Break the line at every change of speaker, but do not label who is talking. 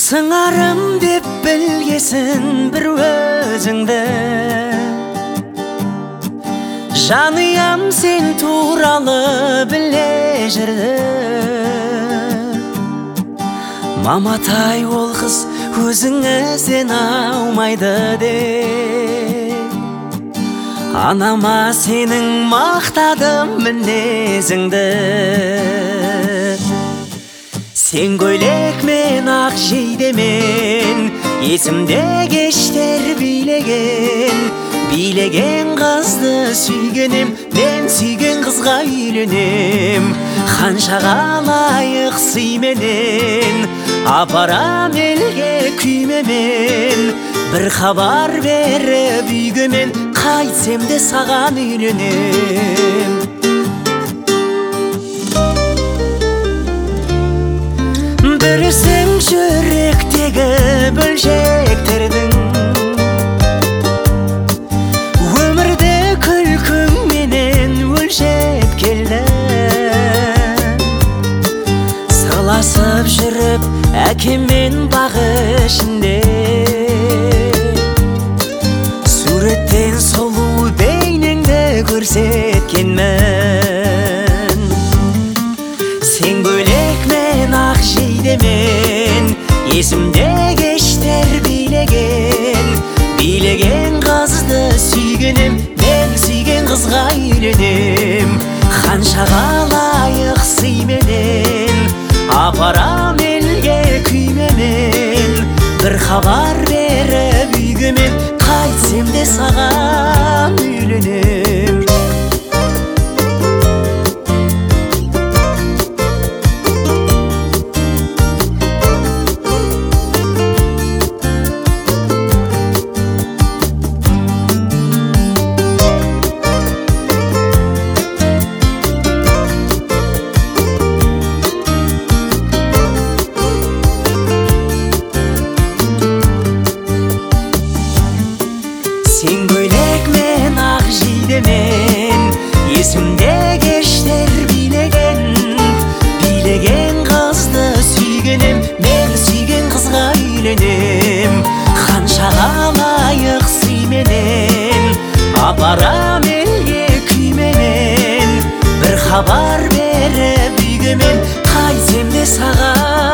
сыңарым деп білгесін бір өзіңді. Жаныям сен туралы біле жүрді. Маматай ол қыз өзіңізден аумайды де. Анама сенің мақтадым мінезіңді. Сен көйлек мен ақ жейдемен есімде кештер билеген қызды сүйгенем, мен сүйген қызға үйленем. Қаншаға лайық сыйменен апарам елге күймемен. Бір хабар беріп үйгемен, қайтсем де саған үйленем. Білсең жүректегі бөлшектердің өмірді күлкіңменен өлшеп келді. Сырласып жүріп әкеммен бағы ішінде, суреттен сұлу бейнеңді көрсеткенмін. Сен көйлек мен ақ жейдемен есімде кештер билеген қызды сүйгенем, мен сүйген қызға үйленем. Қаншаға лайық сыйменен апарам елге күймемен. Бір хабар беріп үйгемен, қайтсем де саған үйленем. Сен көйлек мен ақ жейдемен есімде кештер билеген қызды сүйгенем, мен сүйген қызға үйленем. Қаншаға лайық сыйменен апарам елге күймемен. Бір хабар беріп үйгемен, қайтсем де саған